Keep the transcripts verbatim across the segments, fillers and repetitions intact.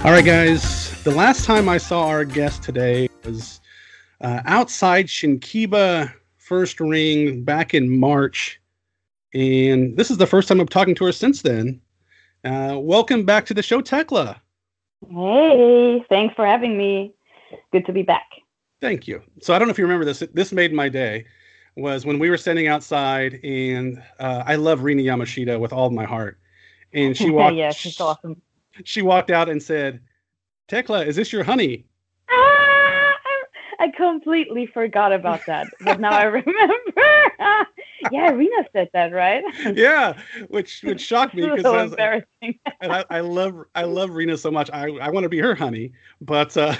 All right, guys. The last time I saw our guest today was uh, outside Shinkiba First Ring back in March. And this is the first time I'm talking to her since then. Uh, welcome back to the show, Tekla. Hey, thanks for having me. Good to be back. Thank you. So I don't know if you remember this. This made my day. Was when we were standing outside, and uh, I love Rina Yamashita with all of my heart. And she walked. Yeah, she's awesome. She walked out and said, "Tekla, is this your honey?" Ah, I completely forgot about that, but now I remember. Yeah, Rina said that, right? Yeah, which which shocked me because so I was, embarrassing. and I, I love I love Rina so much. I, I want to be her honey, but uh...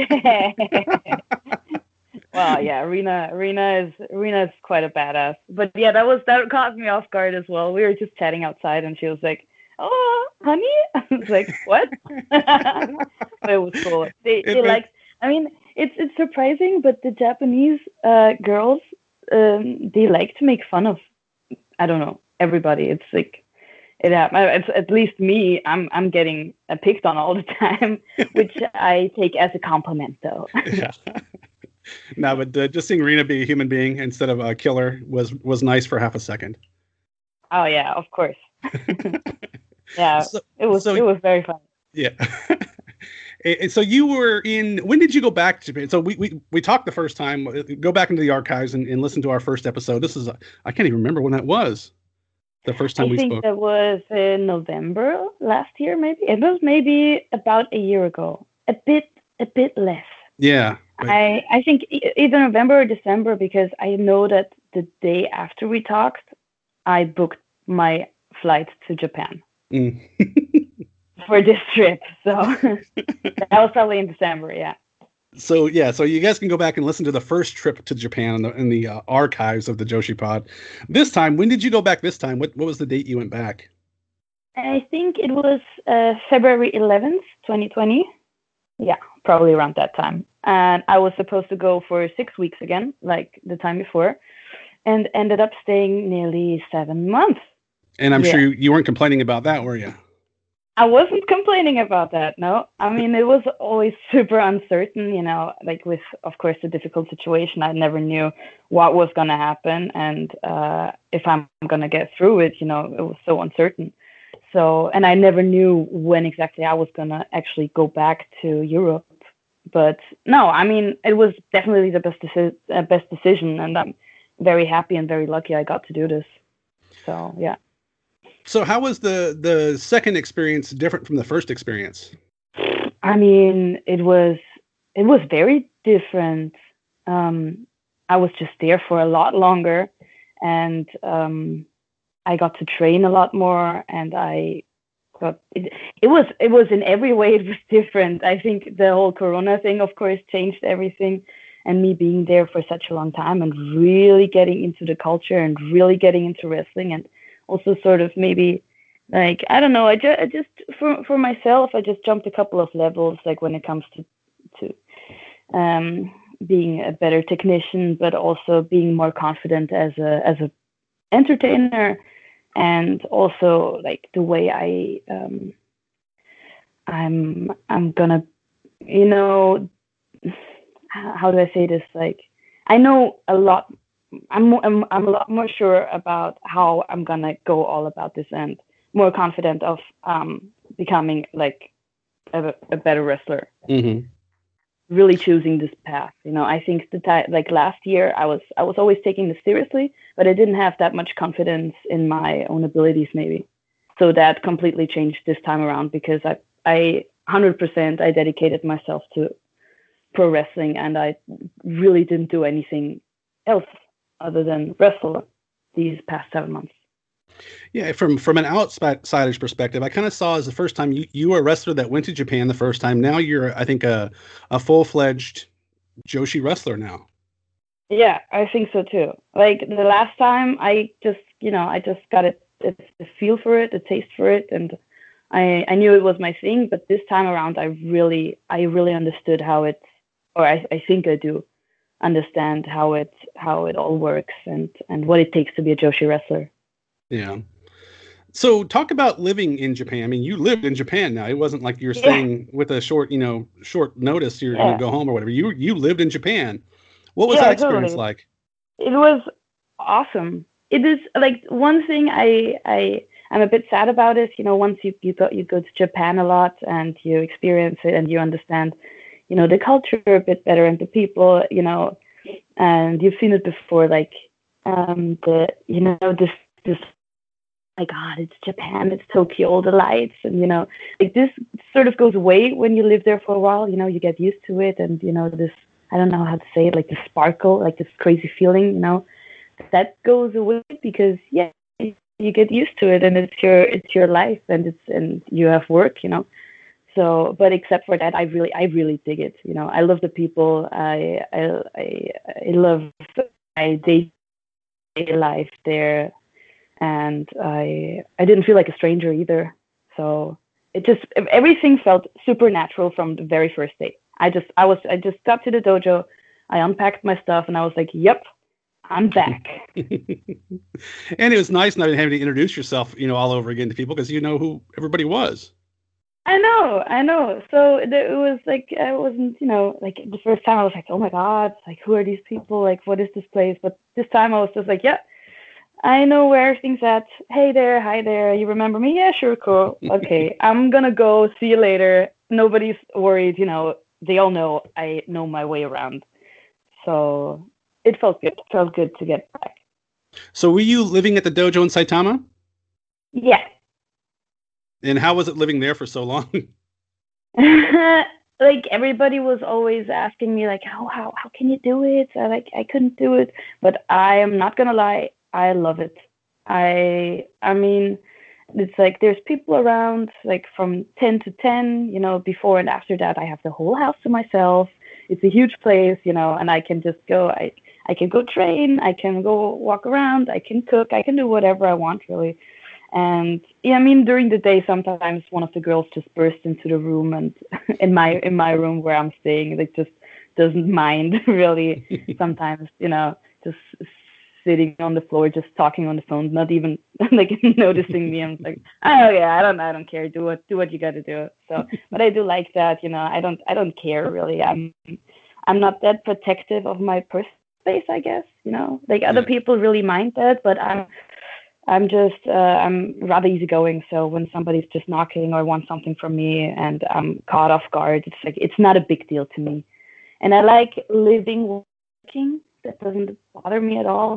well, yeah, Rina Rina is Rina is quite a badass. But yeah, that was that caught me off guard as well. We were just chatting outside, and she was like, "Oh, honey," I was like, "What?" But it was cool. They It they made- like. I mean, it's it's surprising, but the Japanese uh, girls um, they like to make fun of. I don't know, everybody. It's like it happens. It's at least me. I'm I'm getting uh, picked on all the time, which I take as a compliment, though. yeah. No, but uh, just seeing Rina be a human being instead of a killer was was nice for half a second. Oh yeah, of course. Yeah, So, it was so, it was very fun. Yeah. And so you were in, when did you go back to Japan? So we, we, we talked the first time, go back into the archives and, and listen to our first episode. This is, I can't even remember when that was. The first time I we think spoke. that was in November last year, maybe. It was maybe about a year ago. A bit, a bit less. Yeah. But... I, I think either November or December, because I know that the day after we talked, I booked my flight to Japan. Mm. For this trip, so that was probably in December, yeah. So yeah, so you guys can go back and listen to the first trip to Japan in the, in the uh, archives of the Joshi Pod. This time, when did you go back? This time, what what was the date you went back? I think it was uh, February eleventh, twenty twenty. Yeah, probably around that time. And I was supposed to go for six weeks again, like the time before, and ended up staying nearly seven months. And I'm yeah. sure you, you weren't complaining about that, were you? I wasn't complaining about that, no. I mean, it was always super uncertain, you know, like with, of course, the difficult situation. I never knew what was going to happen and uh, if I'm going to get through it, you know, it was so uncertain. So, and I never knew when exactly I was going to actually go back to Europe. But no, I mean, it was definitely the best, deci- uh, best decision. And I'm very happy and very lucky I got to do this. So, yeah. So how was the, the second experience different from the first experience? I mean, it was it was very different. Um, I was just there for a lot longer, and um, I got to train a lot more, and I got it, it was it was in every way it was different. I think the whole Corona thing, of course, changed everything, and me being there for such a long time and really getting into the culture and really getting into wrestling and also sort of maybe like, I don't know, I, ju- I just, for for myself, I just jumped a couple of levels, like when it comes to, to um, being a better technician, but also being more confident as a as a entertainer, and also like the way I, um, I'm, I'm gonna, you know, how do I say this? Like, I know a lot I'm, I'm I'm a lot more sure about how I'm gonna go all about this and more confident of um, becoming like a, a better wrestler. Mm-hmm. Really choosing this path, you know. I think the time like last year, I was I was always taking this seriously, but I didn't have that much confidence in my own abilities, maybe. So that completely changed this time around because I I one hundred percent I dedicated myself to pro wrestling and I really didn't do anything else other than wrestle these past seven months. Yeah, from from an outsider's perspective, I kind of saw as the first time you, you were a wrestler that went to Japan the first time. Now you're, I think, a, a full-fledged Joshi wrestler now. Yeah, I think so too. Like the last time, I just, you know, I just got it, a feel for it, a taste for it, and I I knew it was my thing. But this time around, I really, I really understood how it, or I, I think I do understand how it how it all works and and what it takes to be a Joshi wrestler. Yeah. So talk about living in Japan. I mean, you lived in Japan now. It wasn't like you're Yeah, staying with a short, you know, short notice. You're going to yeah, go home or whatever. You you lived in Japan. What was that yeah, experience totally. like? It was awesome. It is like one thing I I I'm a bit sad about is, you know, once you you go you go to Japan a lot and you experience it and you understand, you know, the culture a bit better and the people, you know, and you've seen it before, like um the you know this this my God, it's Japan, it's Tokyo, all the lights, and you know, like this sort of goes away when you live there for a while. You know, you get used to it, and you know, this I don't know how to say it, like the sparkle, like this crazy feeling. You know, that goes away because yeah, you get used to it, and it's your it's your life, and it's and you have work. You know, so but except for that, I really I really dig it. You know, I love the people. I I I, I love my day life there and I I didn't feel like a stranger either. So it just everything felt supernatural from the very first day. I just I was I just got to the dojo, I unpacked my stuff, and I was like, "Yep, I'm back." And it was nice not having to introduce yourself, you know, all over again to people because you know who everybody was. I know, I know. So it was like I wasn't, you know, like the first time I was like, "Oh my God, like who are these people? Like what is this place?" But this time I was just like, "Yeah, I know where everything's at. Hey there, hi there. You remember me? Yeah, sure, cool. Okay, I'm gonna go. See you later. Nobody's worried. You know, they all know I know my way around. So it felt good. It felt good to get back. So were you living at the dojo in Saitama? Yeah. And how was it living there for so long? Like everybody was always asking me like how how how can you do it? I like I couldn't do it, but I am not gonna lie, I love it. I I mean, it's like there's people around like from ten to ten, you know, before and after that I have the whole house to myself. It's a huge place, you know, and I can just go I I can go train, I can go walk around, I can cook, I can do whatever I want really. And yeah, I mean, during the day, sometimes one of the girls just bursts into the room and in my in my room where I'm staying, like just doesn't mind really. Sometimes, you know, just sitting on the floor, just talking on the phone, not even like noticing me. I'm like, oh yeah, I don't, I don't care. Do what, do what you got to do. So, but I do like that. You know, I don't, I don't care really. I'm, I'm not that protective of my personal space, I guess. You know, like other Yeah. people really mind that, but I'm I'm just uh, I'm rather easygoing. So when somebody's just knocking or wants something from me and I'm caught off guard, it's like it's not a big deal to me. And I like living working. That doesn't bother me at all.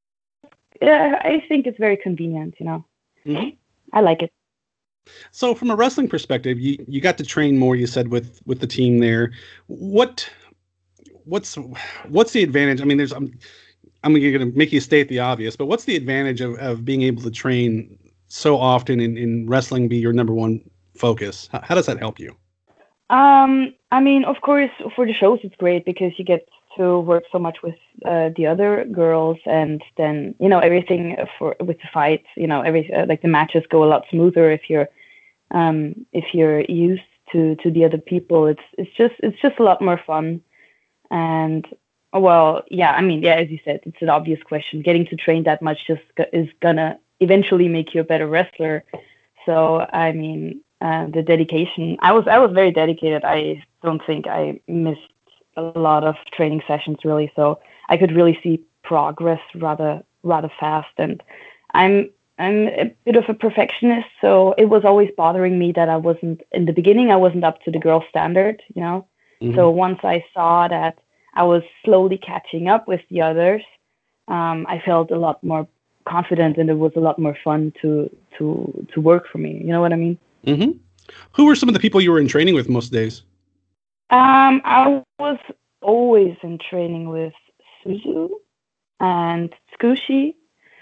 Yeah, I think it's very convenient. You know, Mm-hmm. I like it. So from a wrestling perspective, you, you got to train more, you said, with with the team there. What what's what's the advantage? I mean, there's I'm I'm going to make you state the obvious, but what's the advantage of, of being able to train so often in, in wrestling be your number one focus? How, how does that help you? Um, I mean, of course, for the shows it's great because you get to work so much with uh, the other girls, and then you know everything for with the fights. You know, every uh, like the matches go a lot smoother if you're um, if you're used to to the other people. It's it's just it's just a lot more fun. And well, yeah, I mean, yeah, as you said, it's an obvious question. Getting to train that much just go- is gonna eventually make you a better wrestler. So I mean, uh, the dedication. I was I was very dedicated. I don't think I missed a lot of training sessions really. So I could really see progress rather rather fast. And I'm I'm a bit of a perfectionist, so it was always bothering me that I wasn't in the beginning. I wasn't up to the girl standard, you know. Mm-hmm. So once I saw that I was slowly catching up with the others, um, I felt a lot more confident, and it was a lot more fun to to to work for me. You know what I mean? Mm-hmm. Who were some of the people you were in training with most days? Um, I was always in training with Suzu and Tsukushi,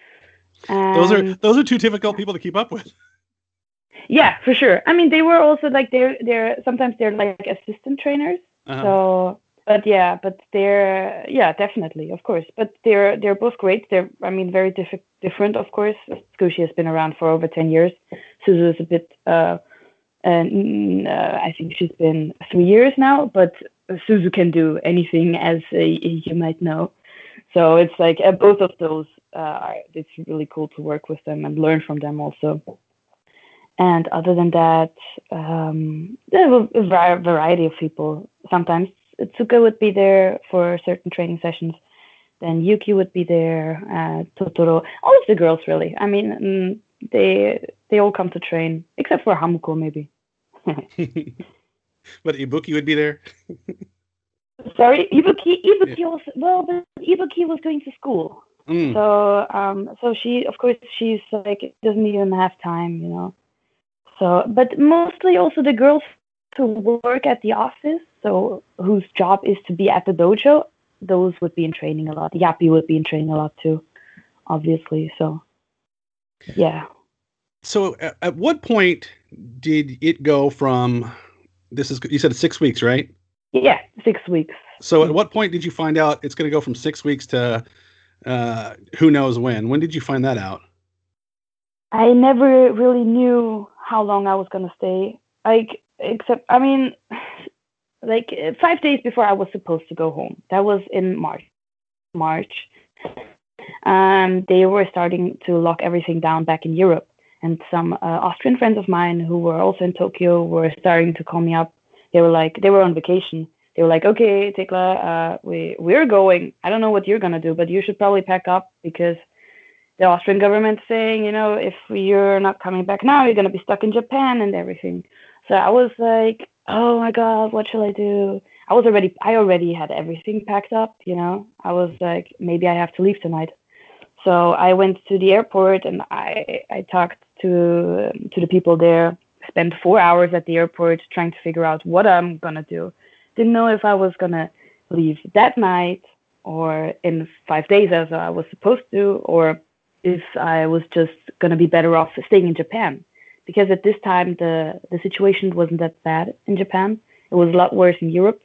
Those are and those are two difficult people to keep up with. yeah, for sure. I mean, they were also like they're they're sometimes they're like assistant trainers. Uh-huh. So, but yeah, but they're yeah, definitely, of course. But they're they're both great. They're I mean very diff- different, of course. Tsukushi has been around for over ten years. Suzu is a bit uh, and uh, I think she's been three years now. But Suzu can do anything, as uh, you might know. So it's like uh, both of those. Uh, are, it's really cool to work with them and learn from them also. And other than that, um, there was a variety of people. Sometimes Tsuka would be there for certain training sessions. Then Yuki would be there, uh, Totoro, all of the girls really. I mean, mm, they they all come to train, except for Hamuko maybe. But Ibuki would be there? Sorry, Ibuki, Ibuki yeah. also, well, but Ibuki was going to school. Mm. So, um, so she, of course, she's like, doesn't even have time, you know. So, but mostly also the girls who work at the office, so whose job is to be at the dojo, those would be in training a lot. Yappy would be in training a lot too, obviously. So, yeah. So, at, at what point did it go from? This is you said it's six weeks, right? Yeah, six weeks. So, at what point did you find out it's going to go from six weeks to uh, who knows when? When did you find that out? I never really knew how long I was going to stay. Like, except, I mean, like five days before I was supposed to go home. That was in March. March. Um, they were starting to lock everything down back in Europe. And some uh, Austrian friends of mine who were also in Tokyo were starting to call me up. They were like, they were on vacation. They were like, okay, Tekla, uh, we, we're going. I don't know what you're going to do, but you should probably pack up because the Austrian government's saying, you know, if you're not coming back now, you're going to be stuck in Japan and everything. So I was like, oh my God, what shall I do? I was already, I already had everything packed up, you know. I was like, maybe I have to leave tonight. So I went to the airport and I, I talked to, to the people there, spent four hours at the airport trying to figure out what I'm going to do. Didn't know if I was going to leave that night or in five days as I was supposed to, or if I was just going to be better off staying in Japan. Because at this time, the, the situation wasn't that bad in Japan. It was a lot worse in Europe.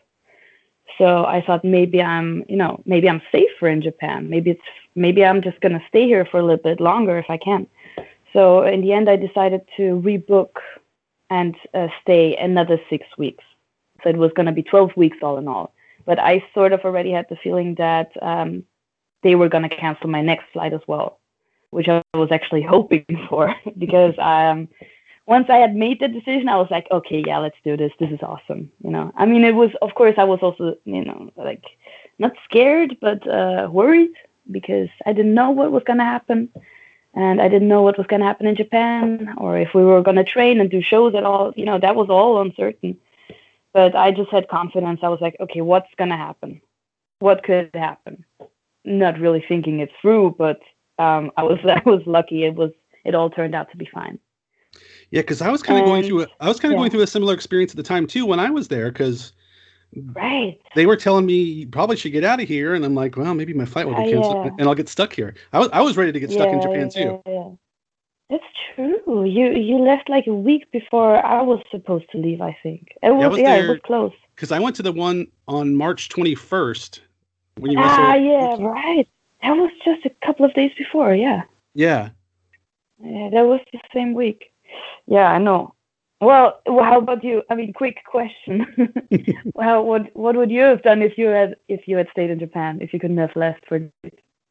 So I thought maybe I'm, you know, maybe I'm safer in Japan. Maybe it's, maybe I'm just going to stay here for a little bit longer if I can. So in the end, I decided to rebook and uh, stay another six weeks. So it was going to be twelve weeks all in all. But I sort of already had the feeling that um, they were going to cancel my next flight as well, which I was actually hoping for because um, once I had made the decision, I was like, okay, yeah, let's do this. This is awesome. You know, I mean, it was, of course, I was also, you know, like not scared, but uh, worried because I didn't know what was going to happen. And I didn't know what was going to happen in Japan or if we were going to train and do shows at all. You know, that was all uncertain. But I just had confidence. I was like, okay, what's going to happen? What could happen? Not really thinking it through, but um, I was I was lucky. It was it all turned out to be fine. Yeah, because I was kind of going through a, I was kind of yeah. going through a similar experience at the time too when I was there, because right they were telling me you probably should get out of here, and I'm like, well, maybe my flight will get canceled, uh, yeah. and I'll get stuck here. I was I was ready to get stuck yeah, in Japan yeah, too. Yeah. That's true. You you left like a week before I was supposed to leave. I think it was yeah, was yeah it was close. Because I went to the one on March twenty-first. When you ah also, yeah right. That was just a couple of days before. Yeah. Yeah. Yeah, that was the same week. Yeah, I know. Well, how about you? I mean, quick question. Well, what what would you have done if you had if you had stayed in Japan? If you couldn't have left for? Uh,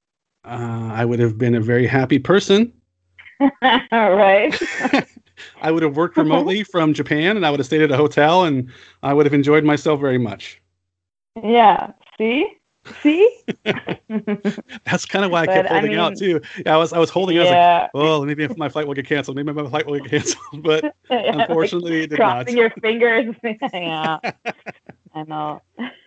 I would have been a very happy person. Right. I would have worked remotely from Japan, and I would have stayed at a hotel, and I would have enjoyed myself very much. Yeah. See. See. That's kind of why I kept but, holding I mean, out too. Yeah, I was I was holding. Yeah. I was like, well, maybe if my flight will get canceled. Maybe my flight will get canceled. But yeah, unfortunately, like, it did crossing not. your fingers. Yeah. I know.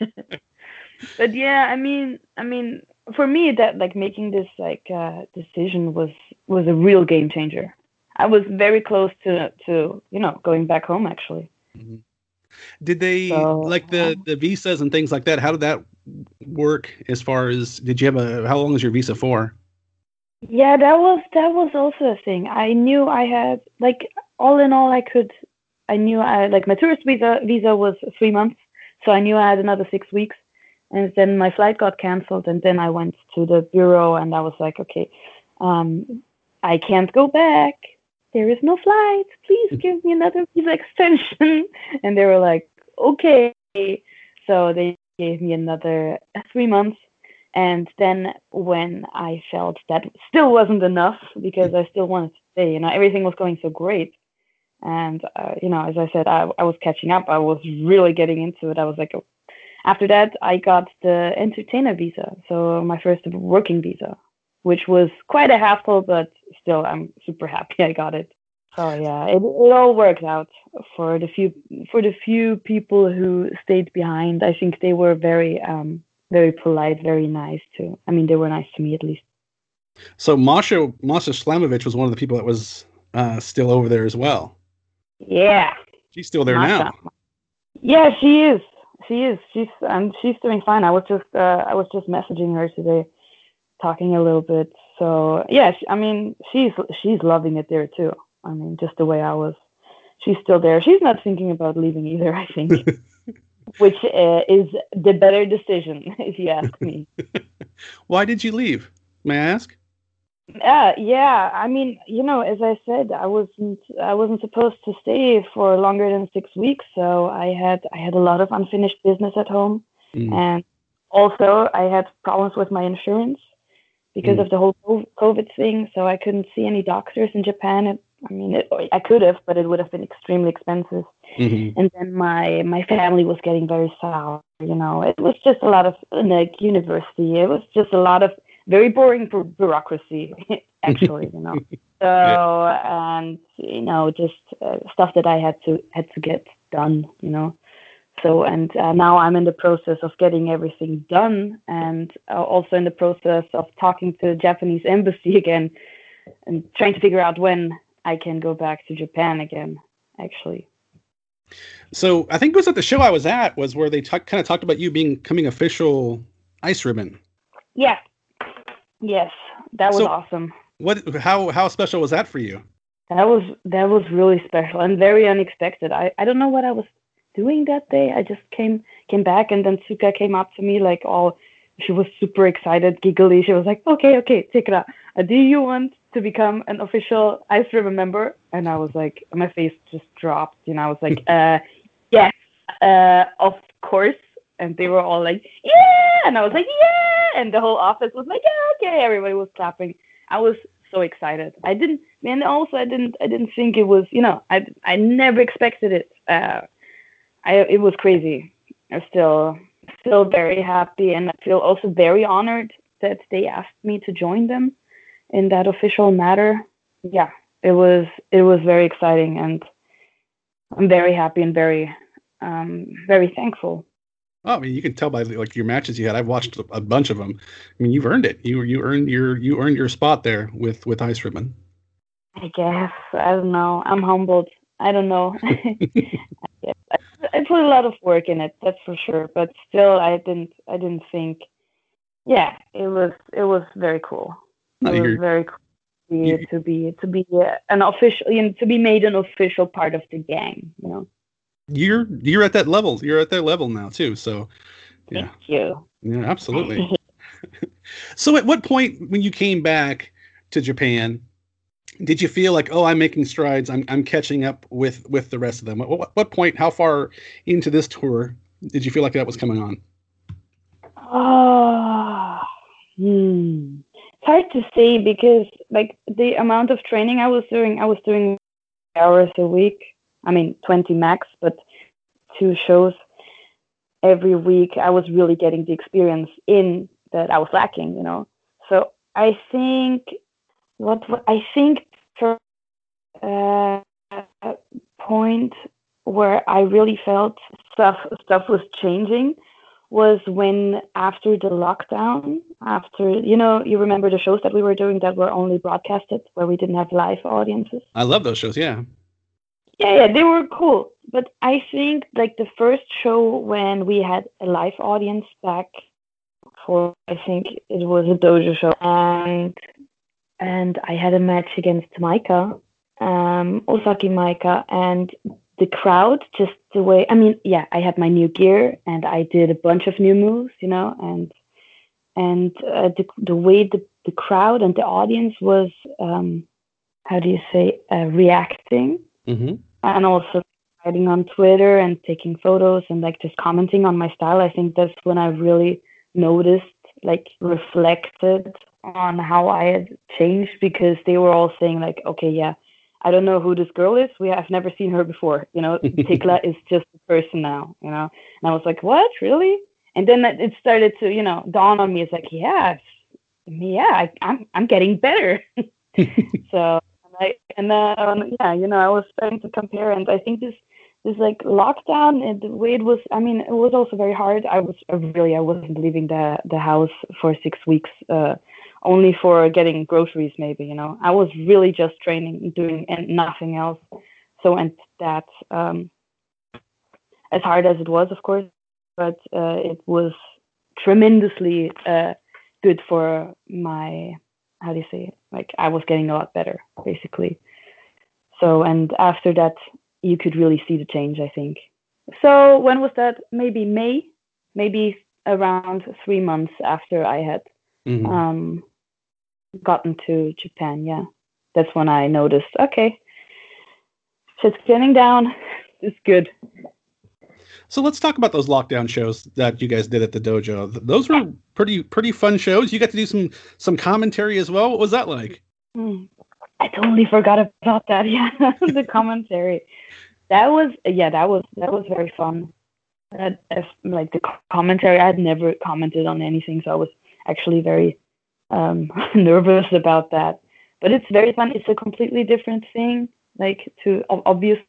But yeah, I mean, I mean, for me, that like making this like uh, decision was was a real game changer. I was very close to to you know going back home actually. Mm-hmm. Did they so, like the, the visas and things like that? How did that work? As far as did you have a how long is your visa for? Yeah, that was that was also a thing. I knew I had like all in all I could. I knew I like my tourist visa visa was three months, so I knew I had another six weeks. And then my flight got canceled, and then I went to the bureau, and I was like, okay, um, I can't go back. There is no flight. Please give me another visa extension. And they were like, okay. So they gave me another three months. And then when I felt that still wasn't enough because I still wanted to stay, you know, everything was going so great. And, uh, you know, as I said, I, I was catching up. I was really getting into it. I was like, oh. After that, I got the entertainer visa. So my first working visa, which was quite a hassle, but still, I'm super happy I got it. So yeah, it, it all worked out for the few for the few people who stayed behind. I think they were very um, very polite, very nice too. I mean, they were nice to me at least. So Masha Masha Slamovich was one of the people that was uh, still over there as well. Yeah, she's still there Masha. now. Yeah, she is. She is. She's and she's doing fine. I was just uh, I was just messaging her today, talking a little bit. So yeah, she, I mean, she's she's loving it there too. I mean, just the way I was. She's still there. She's not thinking about leaving either, I think, which uh, is the better decision, if you ask me. Why did you leave? May I ask? Uh, yeah, I mean, you know, as I said, I wasn't I wasn't supposed to stay for longer than six weeks, so I had I had a lot of unfinished business at home, mm. and also I had problems with my insurance because mm. of the whole COVID thing. So I couldn't see any doctors in Japan. It, I mean, it, I could have, but it would have been extremely expensive. Mm-hmm. And then my my family was getting very sour. You know, it was just a lot of like university. It was just a lot of very boring bu- bureaucracy, actually. You know, so yeah. and you know, just uh, stuff that I had to had to get done. You know, so and uh, now I'm in the process of getting everything done, and uh, also in the process of talking to the Japanese embassy again, and trying to figure out when I can go back to Japan again, actually. So I think it was at the show I was at was where they t- kind of talked about you being becoming official Ice Ribbon. Yeah. Yes, that was so awesome. What? How how special was that for you? That was that was really special and very unexpected. I, I don't know what I was doing that day. I just came came back and then Tsuka came up to me like all. She was super excited, giggly. She was like, "Okay, okay, take it out. Uh, do you want to become an official Ice Ribbon member?" And I was like, my face just dropped. You know, I was like, uh, "Yes, uh, of course." And they were all like, "Yeah!" And I was like, "Yeah!" And the whole office was like, "Yeah, okay." Everybody was clapping. I was so excited. I didn't, and also I didn't, I didn't think it was, you know, I, I never expected it. Uh, I, it was crazy. I'm still, still very happy, and I feel also very honored that they asked me to join them in that official matter. Yeah, it was, it was very exciting, and I'm very happy and very, um, very thankful. Oh, I mean, you can tell by like your matches you had. I've watched a bunch of them. I mean, you've earned it. You you earned your you earned your spot there with with Ice Ribbon. I guess I don't know. I'm humbled. I don't know. I, I put a lot of work in it, that's for sure. But still, I didn't. I didn't think. Yeah, it was. It was very cool. No, it was very cool to be to be, to be uh, an official, you know, to be made an official part of the gang. You know. You're you're at that level. You're at that level now too. So, yeah. Thank you. Yeah, absolutely. So, at what point when you came back to Japan, did you feel like, oh, I'm making strides? I'm I'm catching up with with the rest of them. What what, what point? How far into this tour did you feel like that was coming on? Oh, hmm. It's hard to say because like the amount of training I was doing, I was doing hours a week. I mean, twenty max, but two shows every week. I was really getting the experience in that I was lacking, you know. So I think what, what I think for uh, a point where I really felt stuff stuff was changing was when after the lockdown, after, you know, you remember the shows that we were doing that were only broadcasted, where we didn't have live audiences. I love those shows. Yeah. Yeah, yeah, they were cool. But I think like the first show when we had a live audience back for, I think it was a dojo show, and and I had a match against Maika, um, Osaki Maika, and the crowd, just the way, I mean, yeah, I had my new gear and I did a bunch of new moves, you know, and and uh, the the way the, the crowd and the audience was, um, how do you say, uh, reacting. Mm-hmm. And also writing on Twitter and taking photos and like just commenting on my style. I think that's when I really noticed like reflected on how I had changed, because they were all saying like, okay, yeah, I don't know who this girl is. We have never seen her before. You know, Tekla is just a person now, you know? And I was like, what, really? And then it started to, you know, dawn on me. It's like, yeah, yeah, I, I'm, I'm getting better. So, I, and then, um, yeah, you know, I was starting to compare, and I think this, this like lockdown, and the way it was, I mean, it was also very hard. I was I really, I wasn't leaving the, the house for six weeks, uh, only for getting groceries, maybe, you know. I was really just training, doing and nothing else. So, and that, um, as hard as it was, of course, but uh, it was tremendously uh, good for my, how do you say it? Like, I was getting a lot better, basically. So, and after that, you could really see the change, I think. So when was that? Maybe May, maybe around three months after I had mm-hmm. um, gotten to Japan. Yeah, that's when I noticed, okay, shit's getting down. It's good. So let's talk about those lockdown shows that you guys did at the dojo. Those were pretty pretty fun shows. You got to do some some commentary as well. What was that like? Mm, I totally forgot about that. Yeah, the commentary. That was yeah, that was that was very fun. That, like the commentary, I had never commented on anything, so I was actually very um, nervous about that. But it's very fun. It's a completely different thing, like to obvious.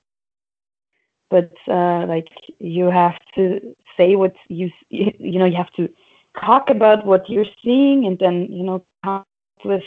But uh, like you have to say what you you know you have to talk about what you're seeing, and then you know come up with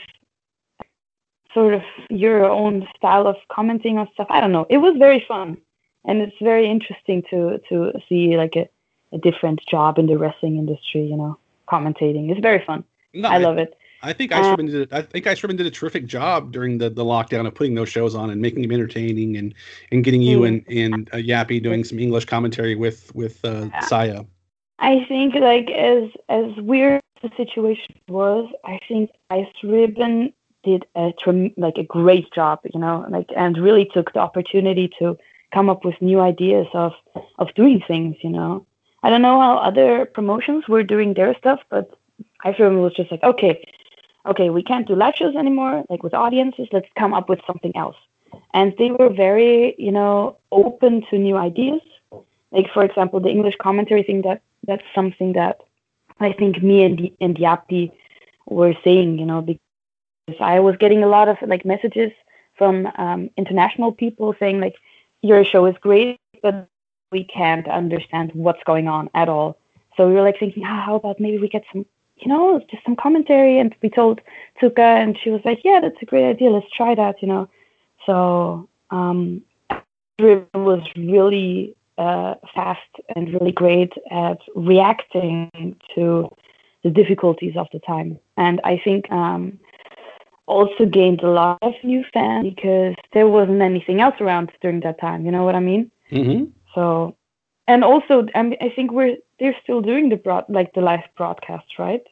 sort of your own style of commenting on stuff. I don't know. It was very fun, and it's very interesting to to see like a, a different job in the wrestling industry. You know, commentating. It's very fun. No, I, I love it. I think Ice Ribbon did. I think Ice Ribbon did a terrific job during the, the lockdown of putting those shows on and making them entertaining, and, and getting you mm. and and uh, Yappy doing some English commentary with with uh, yeah. Saya. I think like as as weird as the situation was, I think Ice Ribbon did a like a great job, you know, like and really took the opportunity to come up with new ideas of of doing things, you know. I don't know how other promotions were doing their stuff, but Ice Ribbon was just like, okay. okay, we can't do live shows anymore, like with audiences, let's come up with something else. And they were very, you know, open to new ideas. Like, for example, the English commentary thing, that that's something that I think me and, and Yappy were saying, you know, because I was getting a lot of, like, messages from um, international people saying, like, your show is great, but we can't understand what's going on at all. So we were, like, thinking, oh, how about maybe we get some, you know, just some commentary. And we told Tuka, and she was like, yeah, that's a great idea. Let's try that, you know. So um, it was really uh, fast and really great at reacting to the difficulties of the time. And I think um, also gained a lot of new fans because there wasn't anything else around during that time. You know what I mean? Mm-hmm. So, and also, I mean, I think we're they're still doing the broad, like the live broadcasts, right?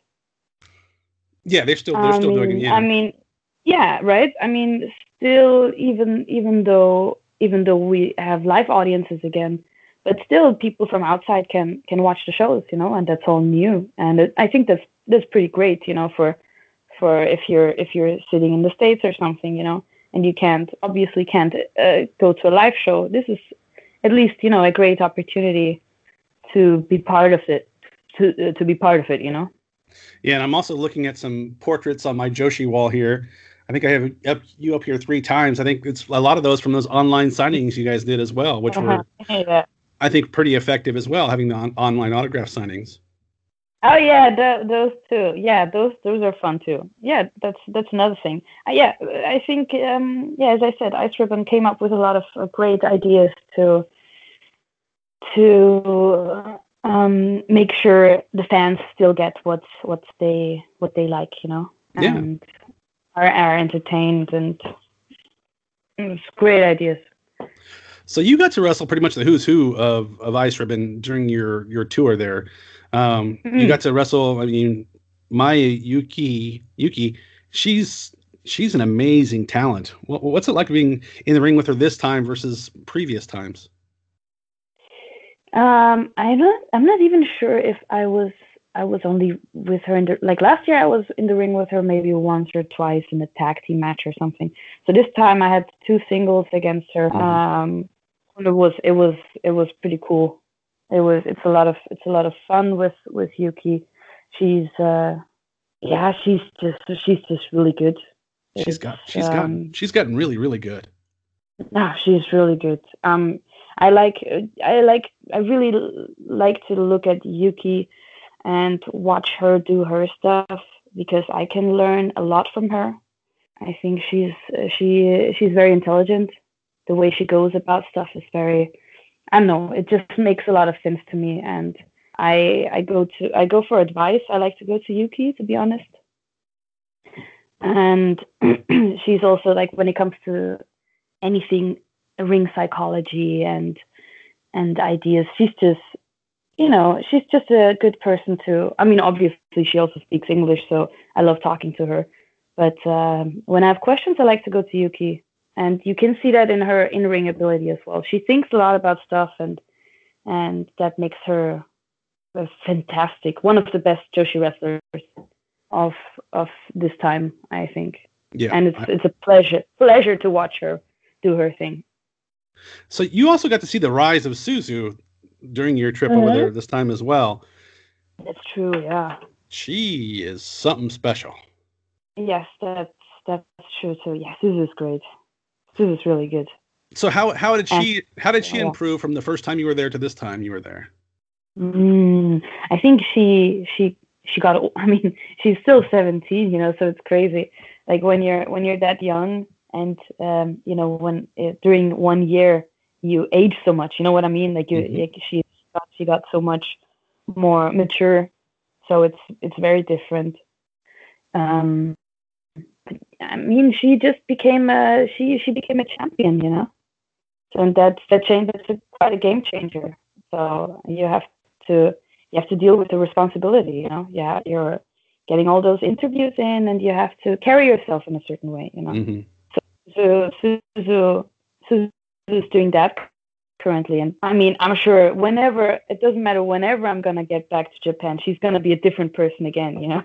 Yeah, they're still they're I still mean, doing it. Yeah. I mean, yeah, right. I mean, still, even even though even though we have live audiences again, but still, people from outside can can watch the shows, you know, and that's all new. And it, I think that's that's pretty great, you know, for for if you're if you're sitting in the States or something, you know, and you can't obviously can't uh, go to a live show. This is at least, you know, a great opportunity to be part of it, to uh, to be part of it, you know. Yeah, and I'm also looking at some portraits on my Joshi wall here. I think I have up, you up here three times. I think it's a lot of those from those online signings you guys did as well, which uh-huh. were, yeah. I think, pretty effective as well, having the on- online autograph signings. Oh yeah, the, those too. Yeah, those those are fun too. Yeah, that's that's another thing. Uh, yeah, I think um, yeah, as I said, Ice Ribbon came up with a lot of uh, great ideas to to um, make sure the fans still get what what they what they like, you know, and yeah. are are entertained, and it's great ideas. So you got to wrestle pretty much the who's who of, of Ice Ribbon during your, your tour there. Um, mm-hmm. You got to wrestle, I mean, Maya Yuki, Yuki, she's she's an amazing talent. What, what's it like being in the ring with her this time versus previous times? Um, I'm not. I'm not even sure if I was I was only with her in the like last year I was in the ring with her maybe once or twice in a tag team match or something. So this time I had two singles against her. Mhm. Um, and it was it was it was pretty cool. It was it's a lot of it's a lot of fun with with Yuki. She's uh yeah she's just she's just really good. She's It's got she's gotten um she's gotten really really good. no, she's really good. Um, I like I like I really l- like to look at Yuki and watch her do her stuff because I can learn a lot from her. I think she's she she's very intelligent. The way she goes about stuff is very I don't know, it just makes a lot of sense to me and I I go to I go for advice. I like to go to Yuki to be honest. And she's also like when it comes to anything ring psychology and and ideas, she's just you know, she's just a good person to. I mean, obviously, she also speaks English, so I love talking to her. But um, when I have questions, I like to go to Yuki, and you can see that in her in-ring ability as well. She thinks a lot about stuff, and and that makes her a fantastic, one of the best Joshi wrestlers of of this time, I think. Yeah. And it's I- it's a pleasure pleasure to watch her do her thing. so you also got to see the rise of Suzu during your trip over Mhm. there this time as well. That's true, yeah. She is something special. Yes, that's that's true too. Yeah, Suzu's great. Suzu's really good. So how how did And she how did she yeah, improve from the first time you were there to this time you were there? mm, I think she she she got. I mean, she's still seventeen, you know, so it's crazy. Like when you're when you're that young, and um, you know, when uh, during one year you age so much. You know what I mean? Like you, Mhm. like she got she got so much more mature. So it's it's very different. Um, I mean, she just became a she she became a champion, you know. So and that that change that's a, quite a game changer. So you have to you have to deal with the responsibility, you know. Yeah, you're getting all those interviews in, and you have to carry yourself in a certain way, you know. Mhm. So Suzu Suzu's doing that currently, and I mean, I'm sure whenever it doesn't matter whenever I'm gonna get back to Japan, she's gonna be a different person again, you know.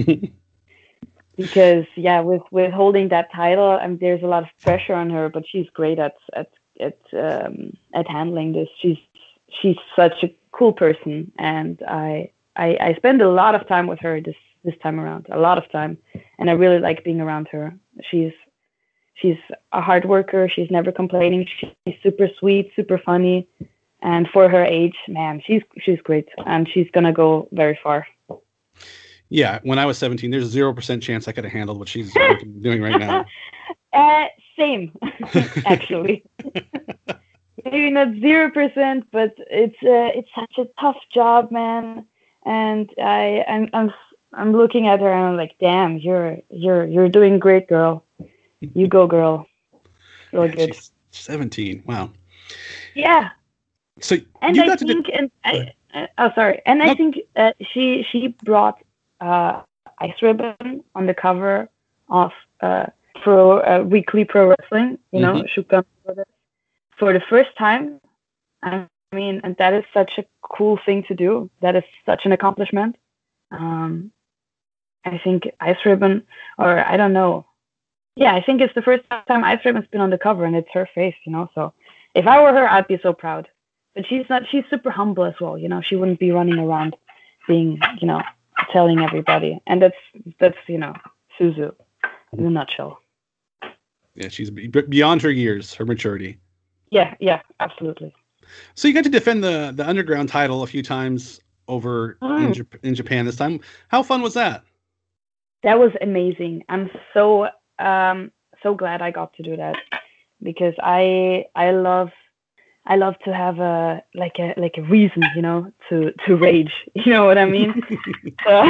Because yeah, with with holding that title, I mean, there's a lot of pressure on her, but she's great at at at um, at handling this. She's she's such a cool person, and I, I I spend a lot of time with her this this time around, a lot of time, and I really like being around her. She's she's a hard worker. She's never complaining. She's super sweet, super funny, and for her age, man, she's she's great, and she's gonna go very far. Yeah, when I was seventeen, there's zero percent chance I could have handled what she's doing right now. Uh, same, actually. Maybe not zero percent, but it's uh, it's such a tough job, man. And I I'm I'm I'm looking at her and I'm like, damn, you're you're you're doing great, girl. You go, girl. Real Yeah, good. she's seventeen. Wow. Yeah, So and you I got to do. think and Go I ahead. uh, oh sorry, and I No. think uh, she she brought uh Ice Ribbon on the cover of uh pro uh, Weekly Pro Wrestling. You know, Mhm. Shukan for the first time. I mean, and that is such a cool thing to do. That is such an accomplishment. Um, I think Ice Ribbon, or I don't know. Yeah, I think it's the first time Ice Ribbon's been on the cover, and it's her face, you know. So if I were her, I'd be so proud. But she's not. She's super humble as well, you know. She wouldn't be running around, being, you know, telling everybody. And that's that's you know, Suzu in a nutshell. Yeah, she's be- beyond her years, her maturity. Yeah, yeah, absolutely. So you got to defend the the underground title a few times over in Mm. Jap- in Japan this time. How fun was that? That was amazing. I'm so um so glad I got to do that because I I love I love to have a like a like a reason, you know, to to rage. You know what I mean? So,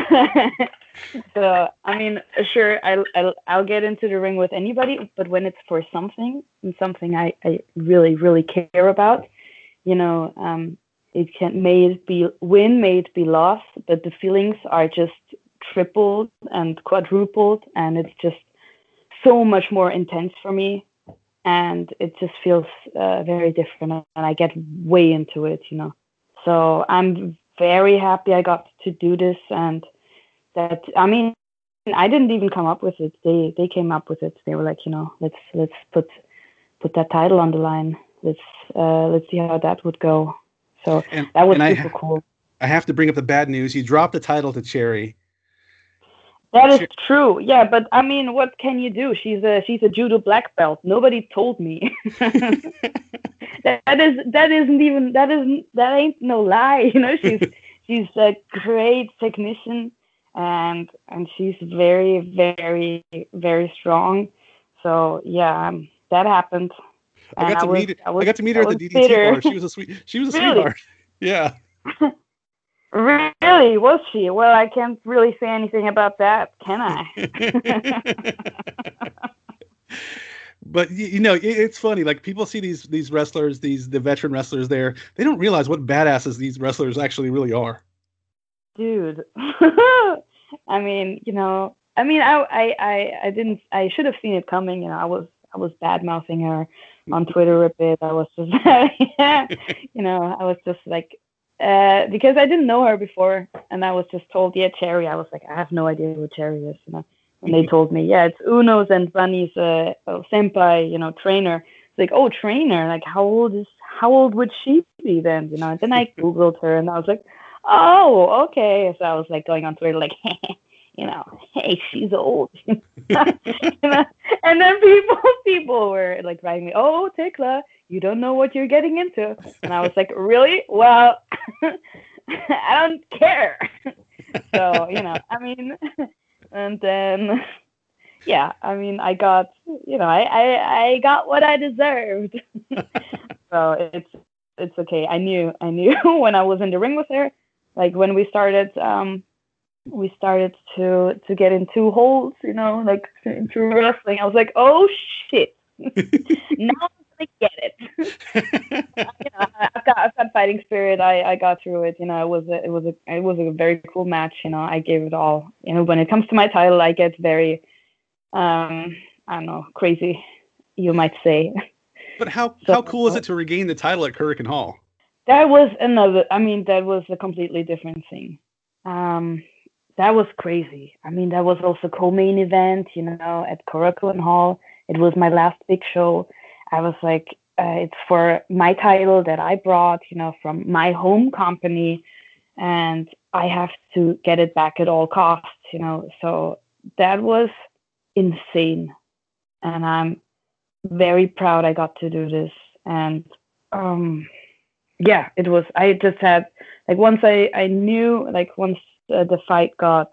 so I mean, sure, I'll, I'll I'll get into the ring with anybody, but when it's for something and something I I really really care about, you know, um, it can may it be win, may it be loss, but the feelings are just tripled and quadrupled, and it's just so much more intense for me, and it just feels uh, very different, and I get way into it, you know. So I'm very happy I got to do this, and that, I mean, I didn't even come up with it. They they came up with it. They were like, you know, let's let's put put that title on the line. Let's uh, let's see how that would go. So and, that was and super I, cool. I have to bring up the bad news. You dropped the title to Cherry. That is true. Yeah, but I mean, what can you do? She's a she's a judo black belt. Nobody told me. that, that is that isn't even that isn't that ain't no lie. You know, she's she's a great technician, and and she's very very very strong. So yeah, um, that happened. I got to I was, meet I, was, I got to meet her at the D D T bitter. bar. She was a sweet she was a Really? sweetheart. Yeah. Really? Was she? Well, I can't really say anything about that, can I? But you know, it's funny. Like, people see these these wrestlers, these the veteran wrestlers there. They don't realize what badasses these wrestlers actually really are. Dude. I mean, you know, I mean, I, I, I, I didn't. I should have seen it coming. You know, I was I was bad mouthing her on Twitter a bit. I was just, you know, I was just like. Uh, because I didn't know her before, and I was just told, yeah, Cherry. I was like, I have no idea who Cherry is, you know. And they told me, yeah, it's Uno's and Bunny's uh, uh, senpai, you know, trainer. It's like, oh, trainer. Like, how old is? How old would she be then? You know. And then I googled her, and I was like, oh, okay. So I was like going on Twitter, like, you know, hey, she's old. You know? And then people, people were like writing me, oh, Tekla, you don't know what you're getting into. And I was like, really? Well, I don't care. So, you know, I mean, and then, yeah, I mean, I got, you know, I, I, I got what I deserved. So it's, it's okay. I knew, I knew when I was in the ring with her, like when we started, um, we started to, to get in two holes, you know, like into wrestling. I was like, oh shit. Now I get it. You know, I've got I've got fighting spirit. I, I got through it. You know, it was a, it was a it was a very cool match. You know, I gave it all. You know, when it comes to my title, I get very, um, I don't know, crazy, you might say. But how So, how cool is it to regain the title at Hurricane Hall? That was another. I mean, that was a completely different thing. Um, that was crazy. I mean, that was also co-main event. You know, at Korakuen Hall. It was my last big show. I was like, uh, it's for my title that I brought, you know, from my home company, and I have to get it back at all costs, you know. So that was insane, and I'm very proud I got to do this. And um, yeah, it was. I just had like once I I knew like once uh, the fight got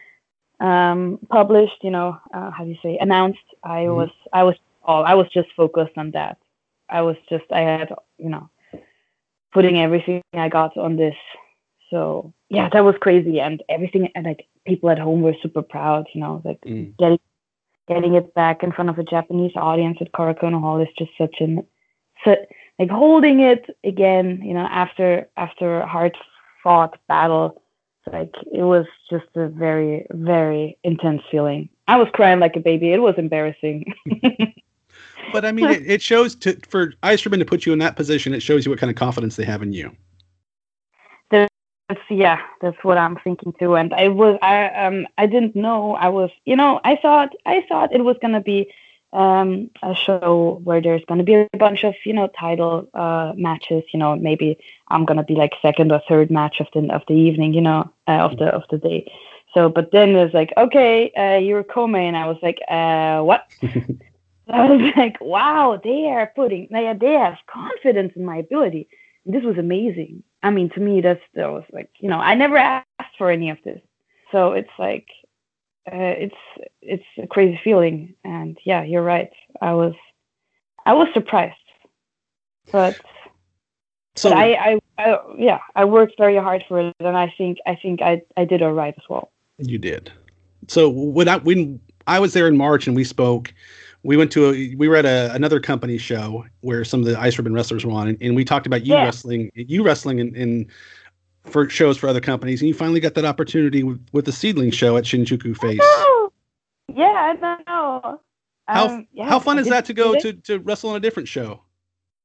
um, published, you know, uh, how do you say announced, I mm-hmm. was I was. Oh, I was just focused on that. I was just, I had, you know, putting everything I got on this. So yeah, that was crazy. And everything, and like people at home were super proud, you know, like mm. getting, getting it back in front of a Japanese audience at Korakuen Hall is just such an, so, like holding it again, you know, after, after a hard fought battle, like it was just a very, very intense feeling. I was crying like a baby. It was embarrassing. But I mean, it, it shows to for Iserman to put you in that position. It shows you what kind of confidence they have in you. That's, yeah, that's what I'm thinking too. And I was, I um, I didn't know. I was, you know, I thought, I thought it was gonna be um a show where there's gonna be a bunch of, you know, title uh matches. You know, maybe I'm gonna be like second or third match of the of the evening. You know, uh, of the of the day. So, but then it was like, okay, uh, you're co-main. I was like, uh, what? I was like, wow, they are putting, they, they have confidence in my ability. And this was amazing. I mean, to me, that's, that was like, you know, I never asked for any of this. So it's like, uh, it's, it's a crazy feeling. And yeah, you're right. I was, I was surprised, but, so, but I, I, I, yeah, I worked very hard for it. And I think, I think I, I did all right as well. You did. So when I, when I was there in March and we spoke, we went to a, we were at a, another company show where some of the Ice Ribbon wrestlers were on, and, and we talked about you yeah. wrestling, you wrestling in, in for shows for other companies, and you finally got that opportunity with, with the Seedling show at Shinjuku Face. Oh, yeah, I know. How um, yeah, how fun I is that to go to, to wrestle on a different show?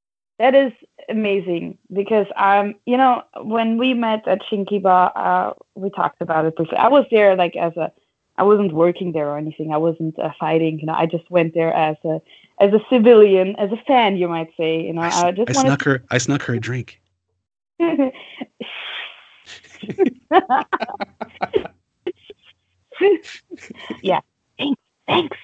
that is amazing because um, you know, when we met at Shinkiba, uh, we talked about it briefly. I was there like as a, I wasn't working there or anything. I wasn't uh, fighting. You know, I just went there as a, as a civilian, as a fan, you might say. You know, I, I just I wanted. snuck her. I snuck her a drink. Yeah. Thanks. Thanks.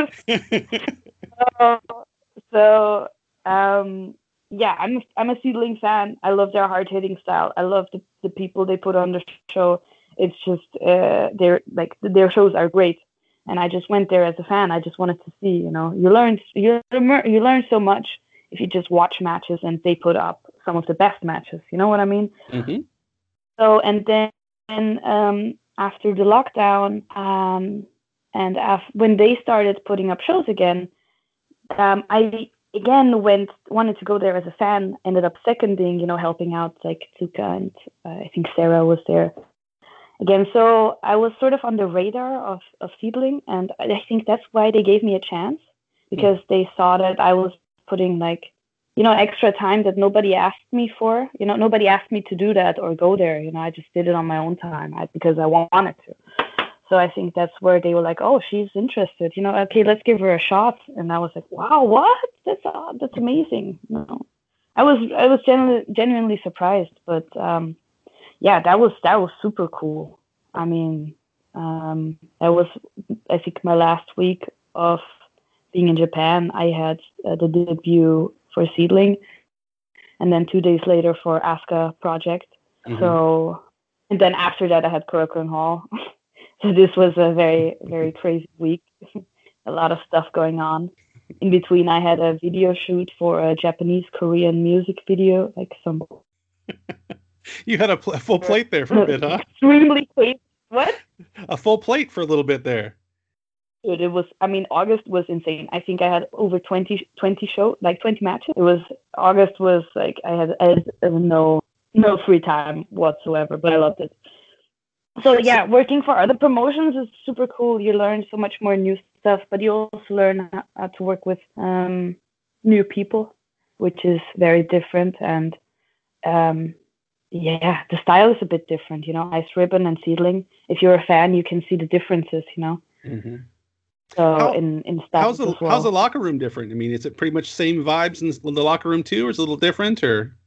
so, so um, yeah, I'm a, I'm a Seedling fan. I love their hard hitting style. I love the, the people they put on the show. It's just uh, they're like their shows are great, and I just went there as a fan. I just wanted to see. You know, you learn you you learn so much if you just watch matches and they put up some of the best matches. You know what I mean? Mm-hmm. So and then um, after the lockdown, um, and af- when they started putting up shows again, um, I again went wanted to go there as a fan. Ended up seconding, you know, helping out like Tsuka and uh, I think Sarah was there again. So I was sort of on the radar of of Seedling, and I think that's why they gave me a chance because mm. they saw that I was putting like, you know, extra time that nobody asked me for. You know, nobody asked me to do that or go there. You know, I just did it on my own time I, because I wanted to. So I think that's where they were like, oh, she's interested. You know, okay, let's give her a shot. And I was like, wow, what? That's uh, that's amazing. You know, I was I was genu- genuinely surprised, but um, yeah, that was that was super cool. I mean, um, that was I think my last week of being in Japan. I had uh, the debut for Seedling, and then two days later for Asuka Project. Mm-hmm. So, and then after that, I had Korakuen Hall. So this was a very, very crazy week. A lot of stuff going on. In between, I had a video shoot for a Japanese Korean music video, like some. You had a, pl- a full plate there for a bit, huh? Extremely crazy. What? A full plate for a little bit there. Dude, it was. I mean, August was insane. I think I had over twenty, twenty show, like twenty matches. It was August was like I had, I had no, no free time whatsoever, but I loved it. So yeah, working for other promotions is super cool. You learn so much more new stuff, but you also learn how to work with um, new people, which is very different. And um, yeah, the style is a bit different. You know, Ice Ribbon and Seedling. If you're a fan, you can see the differences. You know. Mm-hmm. So how, in in style how's the as well. how's the locker room different? I mean, is it pretty much same vibes in the locker room too, or is it a little different? Or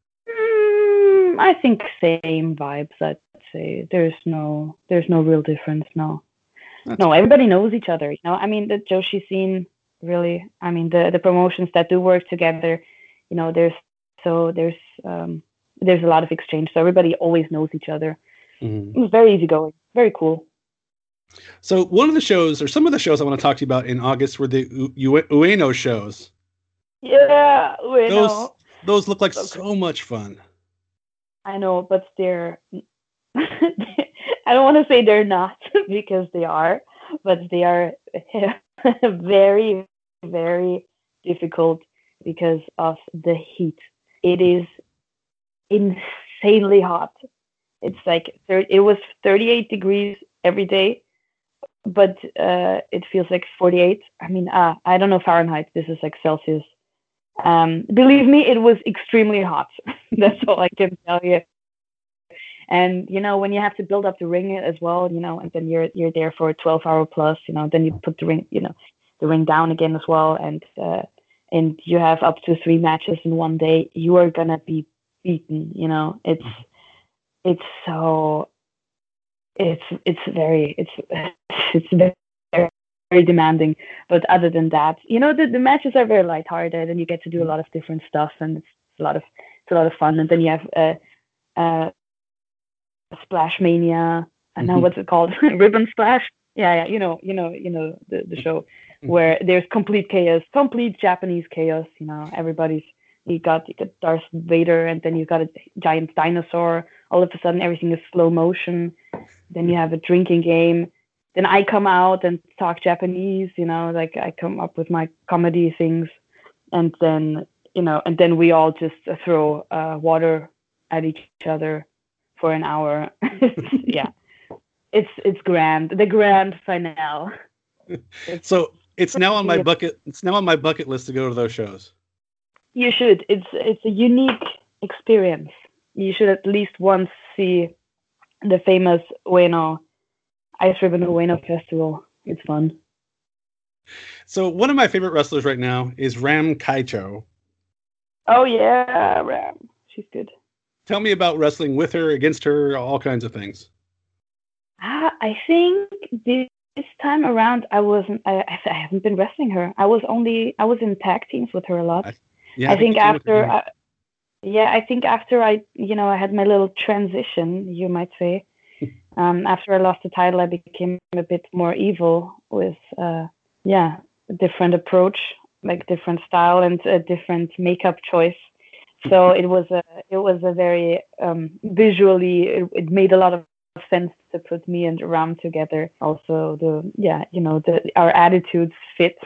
mm, I think same vibes. I'd say there's no there's no real difference. No, That's no, everybody knows each other. You know, I mean the Joshi scene really. I mean the the promotions that do work together. You know, there's so there's um there's a lot of exchange. So everybody always knows each other. Mm-hmm. It's very easygoing. Very cool. So one of the shows, or some of the shows I want to talk to you about in August were the U- Ueno shows. Yeah, Ueno. Those, those look like okay. so much fun. I know, but they're... I don't want to say they're not, because they are, but they are very, very difficult because of the heat. It is insanely hot. It's like, it was thirty-eight degrees every day, but uh, it feels like forty-eight. I mean, uh, I don't know Fahrenheit. This is like Celsius. Um, believe me, it was extremely hot. That's all I can tell you. And you know, when you have to build up the ring as well, you know, and then you're you're there for a twelve hour plus, you know, then you put the ring, you know, the ring down again as well, and uh, and you have up to three matches in one day. You are gonna be beaten. You know, it's it's so. It's it's very it's it's very very demanding, but other than that, you know, the, the matches are very lighthearted, and you get to do a lot of different stuff, and it's a lot of it's a lot of fun. And then you have a uh, uh, Splash Mania, and now mm-hmm. what's it called? Ribbon Splash. Yeah, yeah, you know, you know, you know the the show mm-hmm. where there's complete chaos, complete Japanese chaos. You know, everybody's you got you got Darth Vader, and then you got a giant dinosaur. All of a sudden, everything is slow motion. Then you have a drinking game. Then I come out and talk Japanese, you know, like I come up with my comedy things. And then, you know, and then we all just throw uh, water at each other for an hour. Yeah. It's it's grand. The grand finale. It's so it's now on my bucket. It's now on my bucket list to go to those shows. You should. It's it's a unique experience. You should at least once see the famous Ueno Ice Ribbon Ueno Festival. It's fun. So one of my favorite wrestlers right now is Ram Kaicho. Oh yeah, Ram. She's good. Tell me about wrestling with her, against her, all kinds of things. Ah, I think this, this time around I wasn't. I, I haven't been wrestling her. I was only. I was in tag teams with her a lot. I, yeah, I, I think, think after. I, yeah, I think after I, you know, I had my little transition, you might say. um, after I lost the title, I became a bit more evil with, uh, yeah, a different approach, like different style and a different makeup choice. So it was a, it was a very um, visually, it, it made a lot of sense to put me and Ram together. Also, the yeah, you know, the our attitudes fit.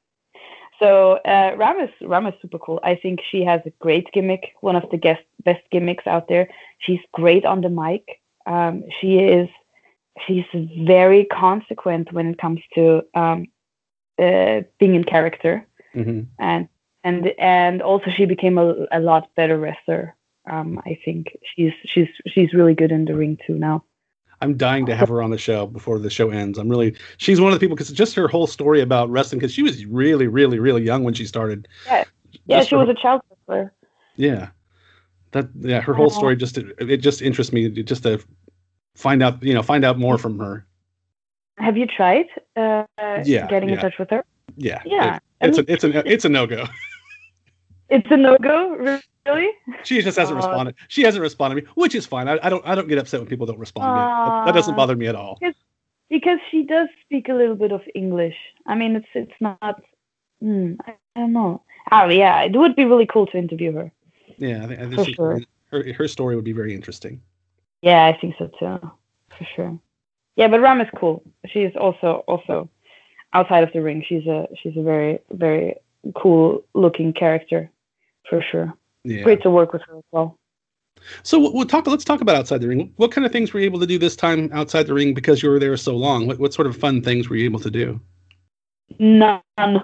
So uh, Ram is Ram is super cool. I think she has a great gimmick, one of the guest, best gimmicks out there. She's great on the mic. Um, she is she's very consequent when it comes to um, uh, being in character, mm-hmm. and and and also she became a, a lot better wrestler. Um, I think she's she's she's really good in the ring too now. I'm dying to have her on the show before the show ends. I'm really, she's one of the people, because just her whole story about wrestling, because she was really, really, really young when she started. Yeah, yeah, she was her, a child wrestler. Yeah, that yeah, her whole story just it, it just interests me just to find out, you know, find out more from her. Have you tried uh, yeah, getting yeah. in touch with her? Yeah, yeah. It, it's, a, it's a it's a no go. It's a no go. Really? She just hasn't uh, responded. She hasn't responded to me, which is fine. I, I don't I don't get upset when people don't respond to me. That, that doesn't bother me at all. Because, because she does speak a little bit of English. I mean, it's it's not. Mm, I don't know. Oh yeah, it would be really cool to interview her. Yeah, I think, I think for she, sure. Her her story would be very interesting. Yeah, I think so too. For sure. Yeah, but Ram is cool. She's also also outside of the ring. She's a she's a very very cool looking character, for sure. Yeah. Great to work with her as well. So we'll talk. Let's talk about outside the ring. What kind of things were you able to do this time outside the ring because you were there so long? What what sort of fun things were you able to do? None.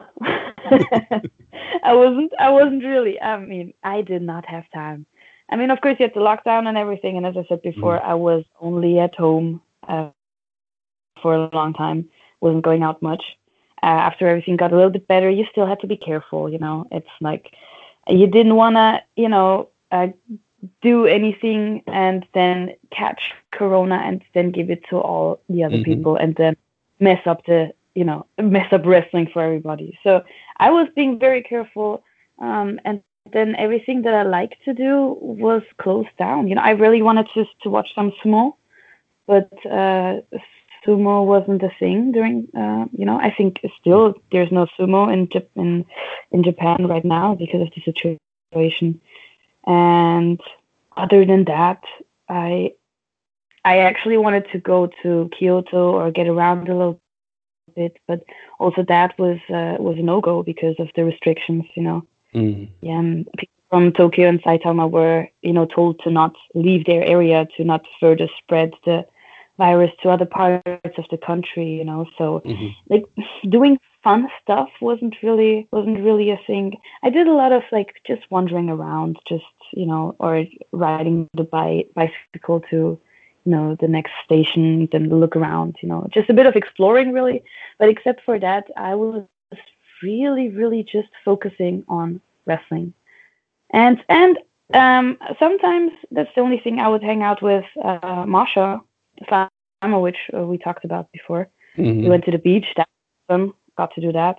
I wasn't. I wasn't really. I mean, I did not have time. I mean, of course, you had the lockdown and everything. And as I said before, mm. I was only at home uh, for a long time. Wasn't going out much. Uh, after everything got a little bit better, you still had to be careful. You know, it's like. You didn't want to, you know, uh, do anything and then catch corona and then give it to all the other mm-hmm. people and then mess up the, you know, mess up wrestling for everybody. So I was being very careful. Um, and then everything that I liked to do was closed down. You know, I really wanted to, to watch some sumo, but uh, sumo wasn't a thing during, uh, you know, I think still there's no sumo in, Jap- in in Japan right now because of the situation. And other than that, I I actually wanted to go to Kyoto or get around a little bit, but also that was uh, was a no-go because of the restrictions, you know. Mm. Yeah, and people from Tokyo and Saitama were, you know, told to not leave their area, to not further spread the virus to other parts of the country, you know. So mm-hmm. like doing fun stuff wasn't really wasn't really a thing. I did a lot of like just wandering around, just, you know, or riding the bi- bicycle to, you know, the next station, then look around, you know, just a bit of exploring really. But except for that, I was really, really just focusing on wrestling. And and um, sometimes that's the only thing I would hang out with uh, Masha, Fama, which uh, we talked about before. Mm-hmm. We went to the beach, that was fun, got to do that.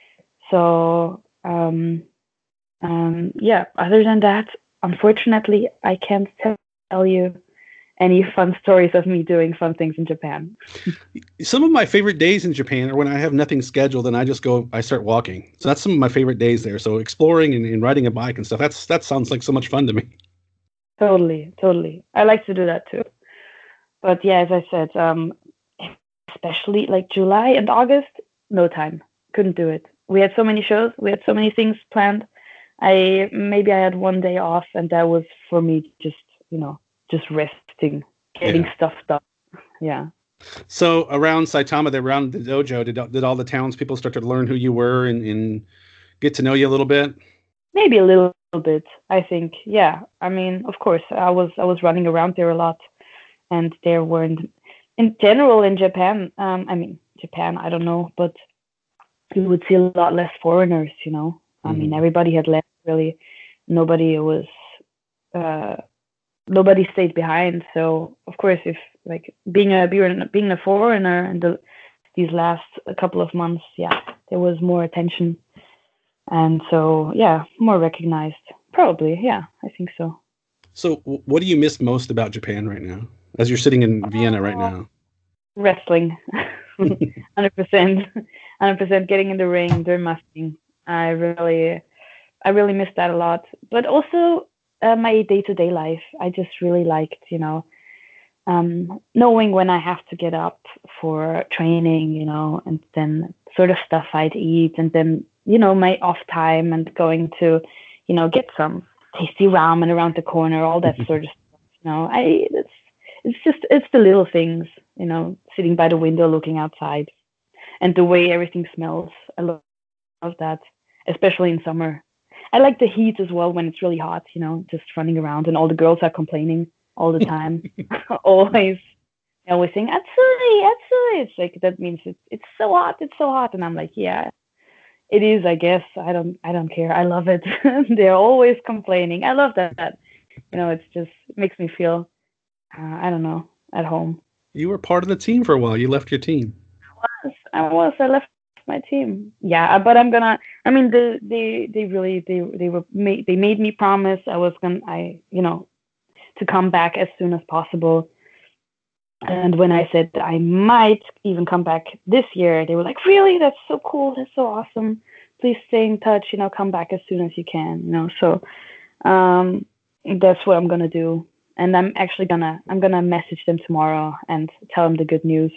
So, um, um, yeah, other than that, unfortunately, I can't tell you any fun stories of me doing fun things in Japan. Some of my favorite days in Japan are when I have nothing scheduled and I just go, I start walking. So that's some of my favorite days there. So exploring and, and riding a bike and stuff, that's that sounds like so much fun to me. Totally, totally. I like to do that too. But yeah, as I said, um, especially like July and August, no time. Couldn't do it. We had so many shows. We had so many things planned. I maybe I had one day off, and that was for me just, you know, just resting, getting yeah. stuff done. Yeah. So around Saitama, around the dojo, did did all the townspeople start to learn who you were and, and get to know you a little bit? maybe a little bit. I think, yeah. I mean, of course, I was I was running around there a lot, and there weren't, in general in Japan. Um, I mean, Japan. I don't know, but you would see a lot less foreigners. You know, I Mhm. mean, everybody had left. Really, nobody was. Uh, nobody stayed behind. So of course, if like being a being a, being a foreigner and the these last couple of months, yeah, there was more attention. And so, yeah, more recognized. Probably, yeah, I think so. So, w- what do you miss most about Japan right now, as you're sitting in Vienna right Oh, now? wrestling. one hundred percent. one hundred percent getting in the ring, doing my thing. I really, I really miss that a lot. But also uh, my day-to-day life. I just really liked, you know, um, knowing when I have to get up for training, you know, and then sort of stuff I'd eat, and then, you know, my off time and going to, you know, get some tasty ramen around the corner, all that sort of stuff. You know, I it's it's just it's the little things, you know, sitting by the window looking outside, and the way everything smells. I love, love that, especially in summer. I like the heat as well when it's really hot, you know, just running around and all the girls are complaining all the time. Always. I always saying, Atsui, Atsui. It's like that means it's it's so hot, it's so hot. And I'm like, yeah, it is, I guess. I don't I don't care. I love it. They're always complaining. I love that. You know, it's just it makes me feel uh, I don't know, at home. You were part of the team for a while. You left your team. I was. I left my team. Yeah, but I'm gonna. I mean, they they they really they they were made they made me promise I was gonna I you know to come back as soon as possible. And when I said I might even come back this year, they were like, "Really? That's so cool. That's so awesome. Please stay in touch. You know, come back as soon as you can. You know." So um, that's what I'm gonna do. And I'm actually gonna I'm gonna message them tomorrow and tell them the good news.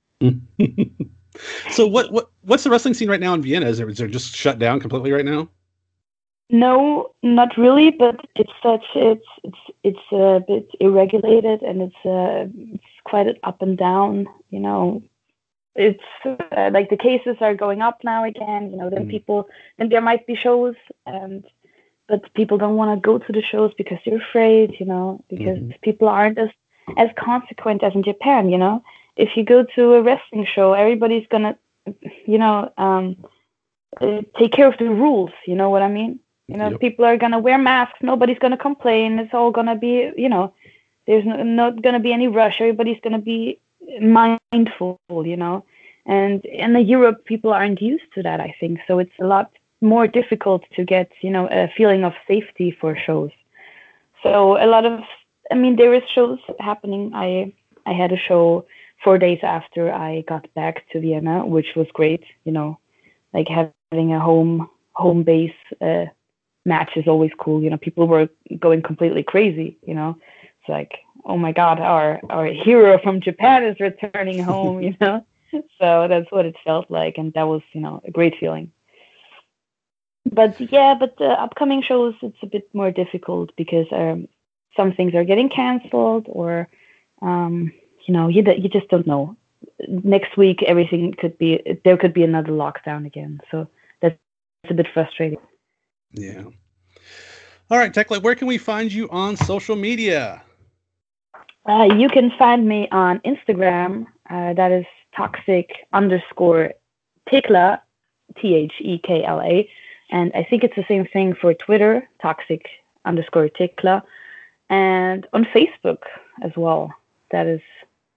So, what what what's the wrestling scene right now in Vienna? Is it, is it just shut down completely right now? No, not really, but it's such it's it's it's a bit irregulated, and it's uh it's quite up and down, you know. It's uh, like the cases are going up now again, you know, then Mm. people then there might be shows, and but people don't want to go to the shows because they're afraid, you know, because hmm people aren't as as consequent as in Japan, you know. If you go to a wrestling show, everybody's gonna, you know, um uh, take care of the rules. You know what I mean? You know, Yep. people are gonna wear masks. Nobody's gonna complain. It's all gonna be, you know, there's no, not gonna be any rush. Everybody's gonna be mindful. You know, and in the Europe, people aren't used to that. I think so. It's a lot more difficult to get, you know, a feeling of safety for shows. So a lot of, I mean, there is shows happening. I I had a show four days after I got back to Vienna, which was great. You know, like having a home home base uh, match is always cool. You know, people were going completely crazy. You know, it's like, oh my god, our our hero from Japan is returning home. You know, so that's what it felt like, and that was, you know, a great feeling. But yeah, but the upcoming shows, it's a bit more difficult because um, some things are getting canceled, or um, you know, you you just don't know. Next week, everything could be there could be another lockdown again. So that's a bit frustrating. Yeah. All right, Tekla, where can we find you on social media? Uh, you can find me on Instagram. Uh, that is toxic underscore Tekla, T H E K L A. And I think it's the same thing for Twitter, toxic underscore Tekla. And on Facebook as well. That is,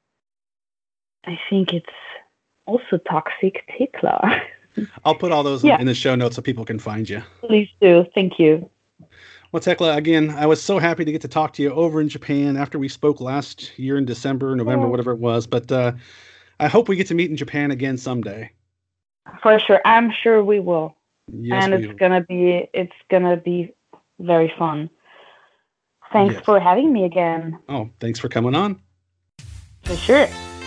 I think it's also toxic Tekla. I'll put all those Yeah, in the show notes so people can find you. please do. Thank you. Well, Tekla, again, I was so happy to get to talk to you over in Japan after we spoke last year in December, November, Yeah. whatever it was. But uh, I hope we get to meet in Japan again someday. For sure. I'm sure we will. Yes, And we it's will. gonna be it's gonna be very fun. Thanks Yes. for having me again. Oh, thanks for coming on. For sure.